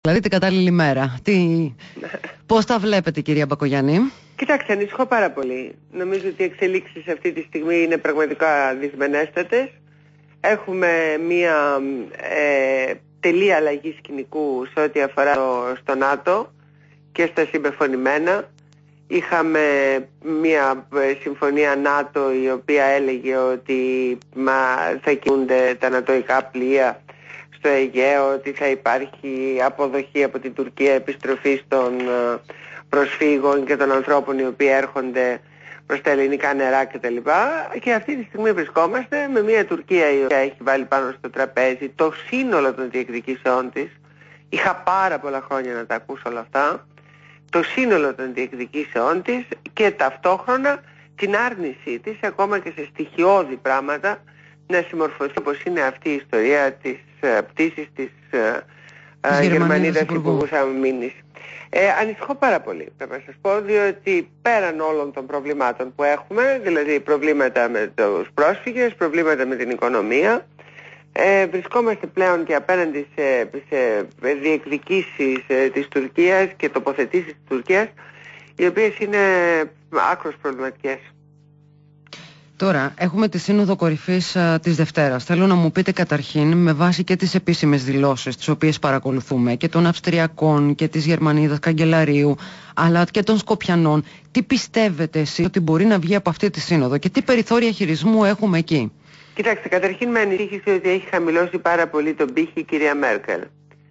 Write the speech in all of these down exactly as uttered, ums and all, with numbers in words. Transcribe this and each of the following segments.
Δηλαδή την κατάλληλη μέρα. Τι... Πώς τα βλέπετε, κυρία Μπακογιάννη? Κοιτάξτε, ανησυχώ πάρα πολύ. Νομίζω ότι οι εξελίξεις αυτή τη στιγμή είναι πραγματικά δυσμενέστατες. Έχουμε μία ε, τελεία αλλαγή σκηνικού σε ό,τι αφορά το, στο ΝΑΤΟ και στα συμπεφωνημένα. Είχαμε μία συμφωνία ΝΑΤΟ η οποία έλεγε ότι μα, θα κινούνται τα νατοϊκά πλοία στο Αιγαίο, ότι θα υπάρχει αποδοχή από την Τουρκία επιστροφής των προσφύγων και των ανθρώπων οι οποίοι έρχονται προς τα ελληνικά νερά κτλ. Και αυτή τη στιγμή βρισκόμαστε με μια Τουρκία η οποία έχει βάλει πάνω στο τραπέζι το σύνολο των διεκδικήσεών της. Είχα πάρα πολλά χρόνια να τα ακούσω όλα αυτά. Το σύνολο των διεκδικήσεών της και ταυτόχρονα την άρνησή της ακόμα και σε στοιχειώδη πράγματα να συμμορφωθεί, όπως είναι αυτή η ιστορία της uh, πτήσης της uh, uh, Γερμανίδας Υπουργούς Αμήνης. Ε, ανησυχώ πάρα πολύ, πρέπει να σας πω, διότι πέραν όλων των προβλημάτων που έχουμε, δηλαδή προβλήματα με τους πρόσφυγες, προβλήματα με την οικονομία, ε, βρισκόμαστε πλέον και απέναντι σε, σε διεκδικήσεις ε, της Τουρκίας και τοποθετήσεις της Τουρκίας, οι οποίες είναι άκρως προβληματικές. Τώρα, έχουμε τη Σύνοδο Κορυφής α, της Δευτέρας. Θέλω να μου πείτε καταρχήν, με βάση και τις επίσημες δηλώσεις τις οποίες παρακολουθούμε, και των Αυστριακών και της Γερμανίδας Καγκελαρίου, αλλά και των Σκοπιανών, τι πιστεύετε εσείς ότι μπορεί να βγει από αυτή τη Σύνοδο και τι περιθώρια χειρισμού έχουμε εκεί? Κοιτάξτε, καταρχήν με ανησύχησε ότι έχει χαμηλώσει πάρα πολύ τον πύχη η κυρία Μέρκελ.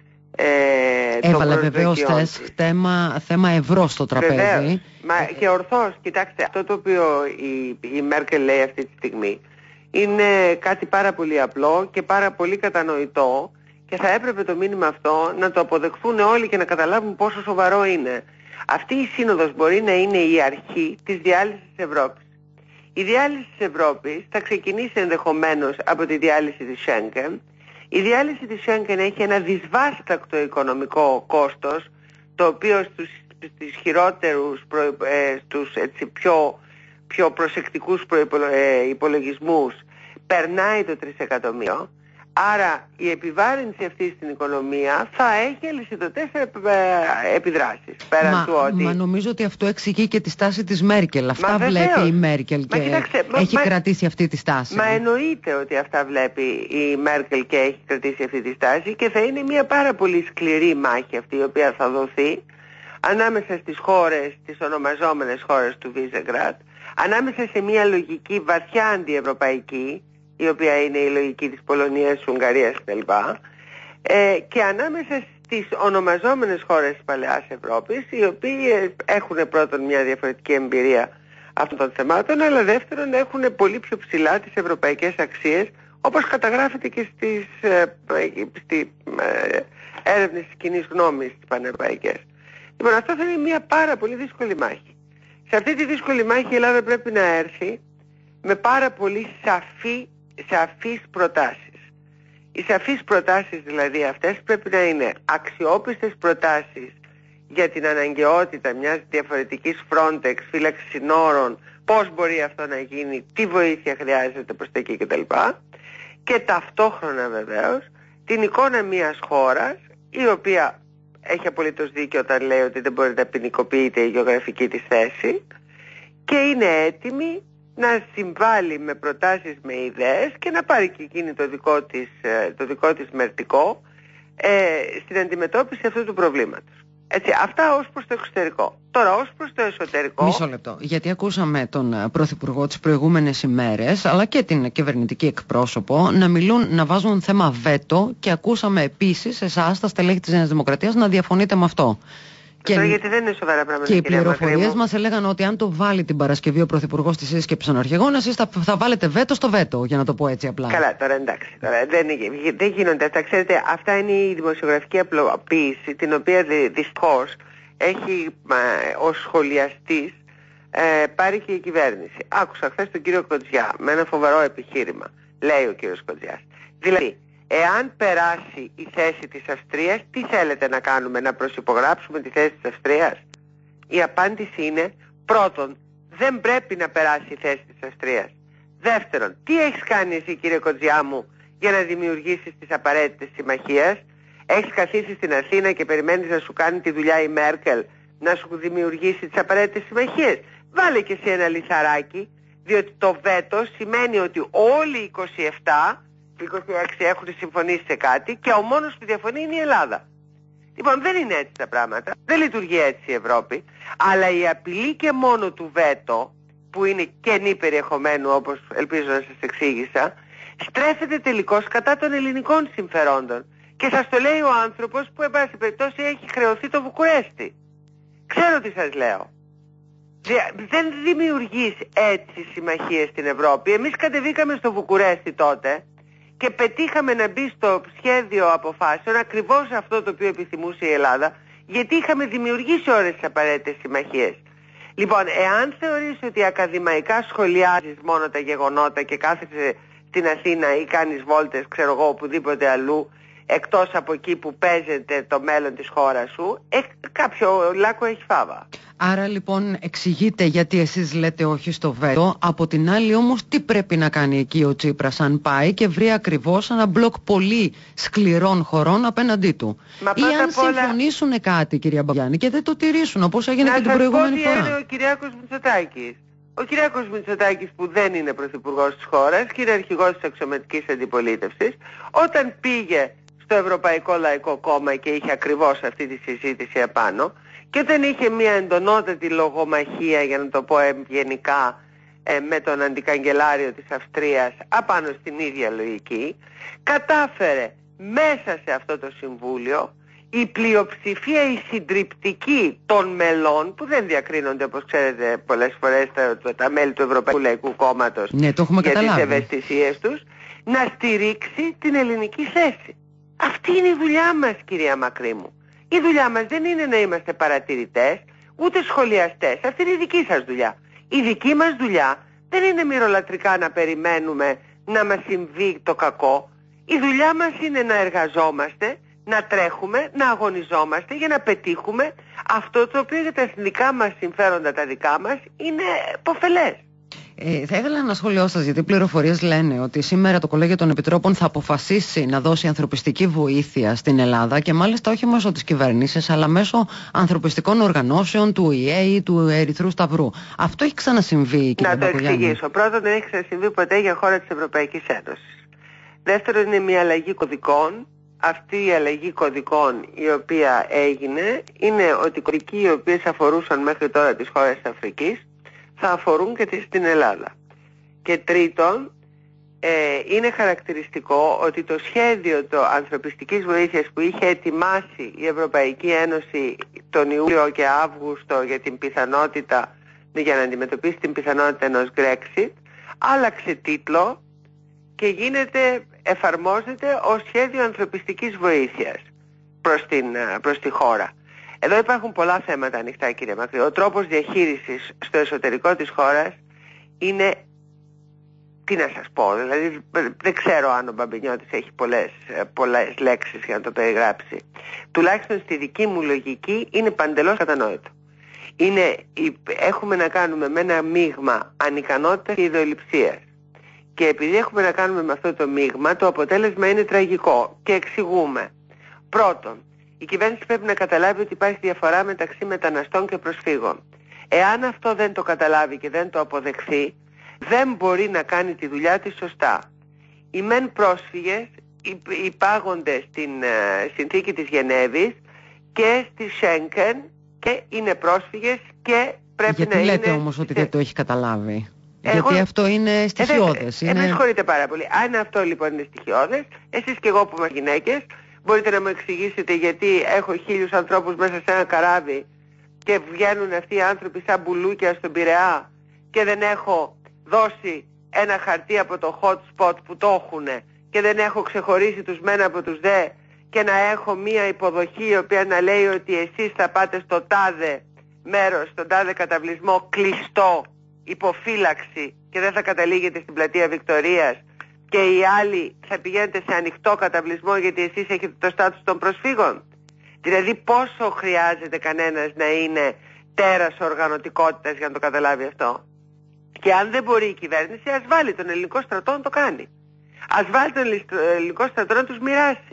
Ε, Έβαλε βεβαίως θέμα, θέμα ευρώ στο τραπέζι. Βεβαίως. Μα και ορθώς, κοιτάξτε, αυτό το οποίο η, η Μέρκελ λέει αυτή τη στιγμή είναι κάτι πάρα πολύ απλό και πάρα πολύ κατανοητό και θα έπρεπε το μήνυμα αυτό να το αποδεχθούν όλοι και να καταλάβουν πόσο σοβαρό είναι. Αυτή η σύνοδος μπορεί να είναι η αρχή της διάλυσης της Ευρώπης. Η διάλυση της Ευρώπης θα ξεκινήσει ενδεχομένως από τη διάλυση της Σέγγεν. Η διάλυση της Σέγγεν έχει ένα δυσβάστακτο οικονομικό κόστος, το οποίο στους, στους χειρότερους, προ, ε, στους έτσι, πιο, πιο προσεκτικούς προϋπολογισμούς περνάει το τρισεκατομμύριο. Άρα η επιβάρυνση αυτή στην οικονομία θα έχει αλυσιδωτές επιδράσεις. Πέραν μα, του ότι... μα νομίζω ότι αυτό εξηγεί και τη στάση της Μέρκελ. Αυτά μα βλέπει βεβαίως. η Μέρκελ και μα, κοιτάξτε, έχει μα, κρατήσει αυτή τη στάση. Μα εννοείται ότι αυτά βλέπει η Μέρκελ και έχει κρατήσει αυτή τη στάση και θα είναι μια πάρα πολύ σκληρή μάχη αυτή η οποία θα δοθεί ανάμεσα στις χώρες, τις ονομαζόμενες χώρες του Βίζεγκραντ, ανάμεσα σε μια λογική βαθιά αντιευρωπαϊκή, η οποία είναι η λογική της Πολωνίας, της Ουγγαρίας κτλ. Ε, και ανάμεσα στις ονομαζόμενες χώρες της Παλαιάς Ευρώπης, οι οποίες έχουν πρώτον μια διαφορετική εμπειρία αυτών των θεμάτων, αλλά δεύτερον έχουν πολύ πιο ψηλά τις ευρωπαϊκές αξίες, όπως καταγράφεται και στις ε, στη, ε, έρευνες της κοινής γνώμης τις πανευρωπαϊκές. Λοιπόν, αυτό θα είναι μια πάρα πολύ δύσκολη μάχη. Σε αυτή τη δύσκολη μάχη η Ελλάδα πρέπει να έρθει με πάρα πολύ σαφή σαφείς προτάσεις. Οι σαφείς προτάσεις δηλαδή αυτές πρέπει να είναι αξιόπιστες προτάσεις για την αναγκαιότητα μιας διαφορετικής Frontex, φύλαξης συνόρων, πώς μπορεί αυτό να γίνει, τι βοήθεια χρειάζεται προς τα εκεί κτλ. Και ταυτόχρονα βεβαίως την εικόνα μιας χώρας η οποία έχει απολύτως δίκιο όταν λέει ότι δεν μπορεί να ποινικοποιείται η γεωγραφική της θέση και είναι έτοιμη να συμβάλλει με προτάσεις, με ιδέες και να πάρει και εκείνη το δικό της, το δικό της μερτικό ε, στην αντιμετώπιση αυτού του προβλήματος. Έτσι, αυτά ως προς το εξωτερικό. Τώρα ως προς το εσωτερικό... Μισό λεπτό, γιατί ακούσαμε τον Πρωθυπουργό τις προηγούμενες ημέρες, αλλά και την κυβερνητική εκπρόσωπο, να μιλούν, να βάζουν θέμα βέτο και ακούσαμε επίσης εσάς, τα στελέχη της Νέας Δημοκρατίας, να διαφωνείτε με αυτό. Και, γιατί δεν είναι σοβαρά πράγματα. Και οι πληροφορίες μας έλεγαν ότι αν το βάλει την Παρασκευή ο Πρωθυπουργός στη σύσκεψη των αρχηγών, εσείς θα, θα βάλετε βέτο στο βέτο, για να το πω έτσι απλά. Καλά, τώρα εντάξει. Τώρα, δεν, δεν γίνονται αυτά. Ξέρετε, αυτά είναι η δημοσιογραφική απλοποίηση, την οποία δυστυχώς έχει ως σχολιαστής ε, πάρει και η κυβέρνηση. Άκουσα χθες τον κύριο Κοντζιά με ένα φοβερό επιχείρημα. Λέει ο κύριος Κοντζιάς. Δηλαδή, εάν περάσει η θέση της Αυστρίας, τι θέλετε να κάνουμε, να προσυπογράψουμε τη θέση της Αυστρίας? Η απάντηση είναι, πρώτον, δεν πρέπει να περάσει η θέση της Αυστρίας. Δεύτερον, τι έχεις κάνει εσύ κύριε Κοντζιά μου για να δημιουργήσεις τις απαραίτητες συμμαχίες? Έχεις καθίσει στην Αθήνα και περιμένεις να σου κάνει τη δουλειά η Μέρκελ, να σου δημιουργήσει τις απαραίτητες συμμαχίες? Βάλε και εσύ ένα λιθαράκι, διότι το βέτο σημαίνει ότι όλοι οι είκοσι επτά, είκοσι έξι έχουν συμφωνήσει σε κάτι και ο μόνος που διαφωνεί είναι η Ελλάδα. Λοιπόν, δεν είναι έτσι τα πράγματα, δεν λειτουργεί έτσι η Ευρώπη, αλλά η απειλή και μόνο του βέτο, που είναι κενή περιεχομένου όπως ελπίζω να σας εξήγησα, στρέφεται τελικώς κατά των ελληνικών συμφερόντων. Και σας το λέει ο άνθρωπος που εν πάση περιπτώσει έχει χρεωθεί το Βουκουρέστι. Ξέρω τι σας λέω. Δεν δημιουργείς έτσι συμμαχίες στην Ευρώπη. Εμείς κατεβήκαμε στο Βουκουρέστι τότε και πετύχαμε να μπει στο σχέδιο αποφάσεων ακριβώς αυτό το οποίο επιθυμούσε η Ελλάδα, γιατί είχαμε δημιουργήσει όλες τις απαραίτητες συμμαχίες. Λοιπόν, εάν θεωρείς ότι ακαδημαϊκά σχολιάζεις μόνο τα γεγονότα και κάθεσαι στην Αθήνα ή κάνεις βόλτες, ξέρω εγώ, οπουδήποτε αλλού, εκτός από εκεί που παίζεται το μέλλον της χώρας σου, ε, κάποιο λάκκο έχει φάβα. Άρα λοιπόν εξηγείτε γιατί εσείς λέτε όχι στο βέτο, από την άλλη όμως τι πρέπει να κάνει εκεί ο Τσίπρας αν πάει και βρει ακριβώς ένα μπλοκ πολύ σκληρών χωρών απέναντί του? Μα ή αν όλα... συμφωνήσουν κάτι, κυρία Μπαγιάννη, και δεν το τηρήσουν όπως έγινε να και την προηγούμενη φορά. Να σας πω τι είναι ο Κυριάκος Μητσοτάκης. Ο Κυριάκος Μητσοτάκης, που δεν είναι πρωθυπουργός της χώρας και είναι αρχηγός της αξιωματικής αντιπολίτευσης, όταν πήγε στο Ευρωπαϊκό Λαϊκό Κόμμα και είχε ακριβώς αυτή τη συζήτηση απάνω, και όταν είχε μια εντονότατη λογομαχία, για να το πω ευγενικά, ε, με τον αντικαγκελάριο της Αυστρίας απάνω στην ίδια λογική, κατάφερε μέσα σε αυτό το συμβούλιο η πλειοψηφία, η συντριπτική των μελών, που δεν διακρίνονται όπως ξέρετε πολλές φορές τα, τα μέλη του Ευρωπαϊκού Λαϊκού Κόμματος, ναι, το έχουμε για καταλάβει, τις ευαισθησίες τους, να στηρίξει την ελληνική θέση. Αυτή είναι η δουλειά μας, κυρία Μακρύ μου. Η δουλειά μας δεν είναι να είμαστε παρατηρητές, ούτε σχολιαστές. Αυτή είναι η δική σας δουλειά. Η δική μας δουλειά δεν είναι μυρολατρικά να περιμένουμε να μας συμβεί το κακό. Η δουλειά μας είναι να εργαζόμαστε, να τρέχουμε, να αγωνιζόμαστε για να πετύχουμε αυτό το οποίο για τα εθνικά μας συμφέροντα, τα δικά μας, είναι υποφελές. Ε, θα ήθελα να σχολιάσω σας, γιατί οι πληροφορίες λένε ότι σήμερα το Κολέγιο των Επιτρόπων θα αποφασίσει να δώσει ανθρωπιστική βοήθεια στην Ελλάδα, και μάλιστα όχι μέσω της κυβέρνησης αλλά μέσω ανθρωπιστικών οργανώσεων του Ο Η Ε ή του Ερυθρού Σταυρού. Αυτό έχει ξανασυμβεί, κύριε Να το Μπακογιάννη? εξηγήσω. Πρώτον, δεν έχει ξανασυμβεί ποτέ για χώρα της Ευρωπαϊκής Ένωσης. Δεύτερον, είναι μια αλλαγή κωδικών. Αυτή η αλλαγή κωδικών η οποία έγινε είναι ότι οι κωδικοί οι οποίες αφορούσαν μέχρι τώρα τις χώρες της Αφρικής θα αφορούν και στην Ελλάδα. Και τρίτον, ε, είναι χαρακτηριστικό ότι το σχέδιο το ανθρωπιστικής βοήθειας που είχε ετοιμάσει η Ευρωπαϊκή Ένωση τον Ιούλιο και Αύγουστο για την πιθανότητα, για να αντιμετωπίσει την πιθανότητα ενός Brexit, άλλαξε τίτλο και γίνεται, εφαρμόζεται ως σχέδιο ανθρωπιστικής βοήθειας προς, την, προς τη χώρα. Εδώ υπάρχουν πολλά θέματα ανοιχτά, κύριε Μακρύ. Ο τρόπος διαχείρισης στο εσωτερικό της χώρας είναι, τι να σας πω, δηλαδή δεν ξέρω αν ο Μπαμπινιώτης έχει πολλές, πολλές λέξεις για να το περιγράψει. Τουλάχιστον στη δική μου λογική είναι παντελώς κατανόητο. Είναι, έχουμε να κάνουμε με ένα μείγμα ανικανότητας και ιδεολειψίας. Και επειδή έχουμε να κάνουμε με αυτό το μείγμα, το αποτέλεσμα είναι τραγικό. Και εξηγούμε. Πρώτον, η κυβέρνηση πρέπει να καταλάβει ότι υπάρχει διαφορά μεταξύ μεταναστών και προσφύγων. Εάν αυτό δεν το καταλάβει και δεν το αποδεχθεί, δεν μπορεί να κάνει τη δουλειά της σωστά. Οι μεν πρόσφυγες υπάγονται στην uh, συνθήκη της Γενέβης και στη Σέγγεν και είναι πρόσφυγες και πρέπει Γιατί να είναι... Γιατί λέτε όμως ότι δεν το έχει καταλάβει? Εγώ... Γιατί αυτό είναι στοιχειώδες. Ε, είναι... ε, με συγχωρείτε πάρα πολύ. Αν αυτό λοιπόν είναι στοιχειώδες, εσείς και εγώ που είμαστε γυναίκες, μπορείτε να μου εξηγήσετε γιατί έχω χίλιους ανθρώπους μέσα σε ένα καράβι και βγαίνουν αυτοί οι άνθρωποι σαν μπουλούκια στον Πειραιά και δεν έχω δώσει ένα χαρτί από το hot spot που το έχουνε και δεν έχω ξεχωρίσει τους μεν από τους δε, και να έχω μία υποδοχή η οποία να λέει ότι εσείς θα πάτε στο τάδε μέρος, στον τάδε καταβλισμό κλειστό, υποφύλαξη, και δεν θα καταλήγετε στην πλατεία Βικτωρίας, και οι άλλοι θα πηγαίνετε σε ανοιχτό καταβλισμό γιατί εσείς έχετε το στάτους των προσφύγων. Δηλαδή πόσο χρειάζεται κανένας να είναι τέρας οργανωτικότητας για να το καταλάβει αυτό? Και αν δεν μπορεί η κυβέρνηση, ας βάλει τον ελληνικό στρατό να το κάνει. Ας βάλει τον ελληνικό στρατό να τους μοιράσει.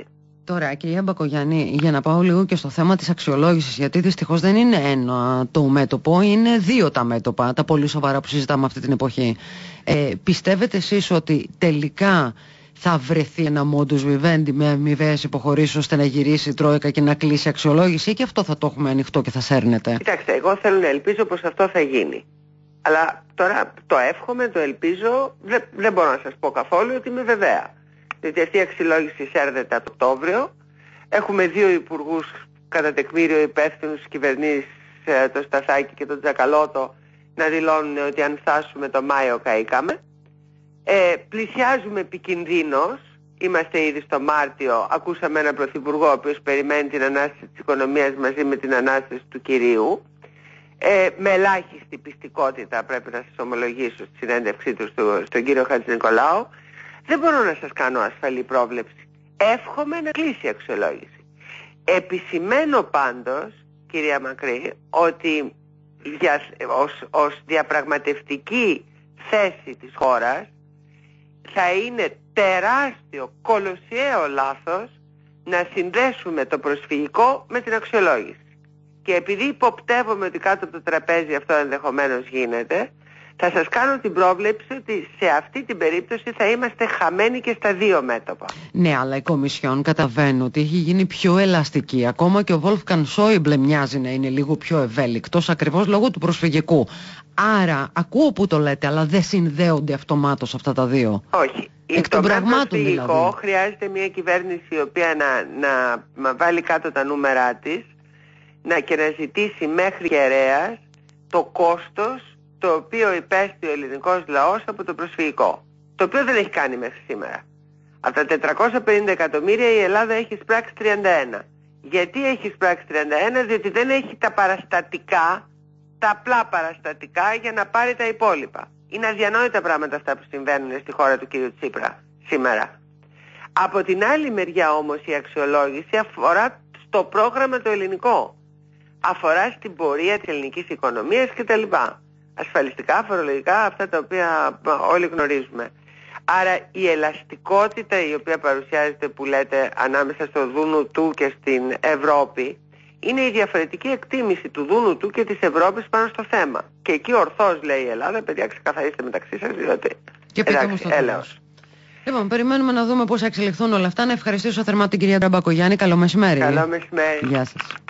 Τώρα, κυρία Μπακογιάννη, για να πάω λίγο και στο θέμα της αξιολόγησης, γιατί δυστυχώς δεν είναι ένα το μέτωπο, είναι δύο τα μέτωπα, τα πολύ σοβαρά που συζητάμε αυτή την εποχή. Ε, πιστεύετε εσείς ότι τελικά θα βρεθεί ένα modus vivendi με αμοιβαίες υποχωρήσεις ώστε να γυρίσει η Τρόικα και να κλείσει αξιολόγηση, ή και αυτό θα το έχουμε ανοιχτό και θα σέρνεται? Κοιτάξτε, εγώ θέλω να ελπίζω πως αυτό θα γίνει. Αλλά τώρα το εύχομαι, το ελπίζω, δεν, δεν μπορώ να σας πω καθόλου ότι είμαι βεβαία. Διότι αυτή η αξιολόγηση σέρνεται το Οκτώβριο. Έχουμε δύο υπουργούς κατά τεκμήριο υπεύθυνους της κυβερνήσης, το Σταθάκη και τον Τζακαλώτο, να δηλώνουν ότι αν φτάσουμε το Μάιο καήκαμε. Ε, πλησιάζουμε επικινδύνως, είμαστε ήδη στο Μάρτιο, ακούσαμε έναν πρωθυπουργό ο οποίος περιμένει την ανάσταση της οικονομίας μαζί με την ανάσταση του κυρίου. Ε, με ελάχιστη πιστικότητα, πρέπει να σας ομολογήσω, στη συνέντευξή του στο, στον κύριο Χατζηνικολάου. Δεν μπορώ να σας κάνω ασφαλή πρόβλεψη. Εύχομαι να κλείσει η αξιολόγηση. Επισημαίνω πάντως, κυρία Μακρύ, ότι για, ως, ως διαπραγματευτική θέση της χώρας θα είναι τεράστιο, κολοσιαίο λάθος να συνδέσουμε το προσφυγικό με την αξιολόγηση. Και επειδή υποπτεύομαι ότι κάτω από το τραπέζι αυτό ενδεχομένως γίνεται, θα σας κάνω την πρόβλεψη ότι σε αυτή την περίπτωση θα είμαστε χαμένοι και στα δύο μέτωπα. Ναι, αλλά η Κομισιόν καταλαβαίνω ότι έχει γίνει πιο ελαστική. Ακόμα και ο Βόλφγκαν Σόιμπλε μοιάζει να είναι λίγο πιο ευέλικτος, ακριβώς λόγω του προσφυγικού. Άρα, ακούω που το λέτε, αλλά δεν συνδέονται αυτομάτως αυτά τα δύο. Όχι. Εκ των πραγμάτων δηλαδή. Χρειάζεται μια κυβέρνηση η οποία να, να, να βάλει κάτω τα νούμερά της να, και να ζητήσει μέχρι κεραίας το κόστος το οποίο υπέστη ο ελληνικός λαός από το προσφυγικό, το οποίο δεν έχει κάνει μέχρι σήμερα. Από τα τετρακόσια πενήντα εκατομμύρια η Ελλάδα έχει εισπράξει τριάντα ένα. Γιατί έχει εισπράξει τριάντα ένα? Διότι δεν έχει τα παραστατικά, τα απλά παραστατικά για να πάρει τα υπόλοιπα. Είναι αδιανόητα πράγματα αυτά που συμβαίνουν στη χώρα του κ. Τσίπρα σήμερα. Από την άλλη μεριά όμως η αξιολόγηση αφορά στο πρόγραμμα το ελληνικό. Αφορά στην πορεία της ελληνικής οικονομίας κτλ. Ασφαλιστικά, φορολογικά, αυτά τα οποία όλοι γνωρίζουμε. Άρα η ελαστικότητα η οποία παρουσιάζεται, που λέτε, ανάμεσα στο δούνου του και στην Ευρώπη, είναι η διαφορετική εκτίμηση του δούνου του και της Ευρώπης πάνω στο θέμα. Και εκεί ορθώς λέει η Ελλάδα, παιδιά, ξεκαθαρίστε μεταξύ σας, διότι και εντάξει, έλεος. Λοιπόν, περιμένουμε να δούμε πώς θα εξελιχθούν όλα αυτά. Να ευχαριστήσω θερμά την κυρία Μπακογιάννη. Καλό μεσημέρι. Καλό μεσημέρι. Γεια σας.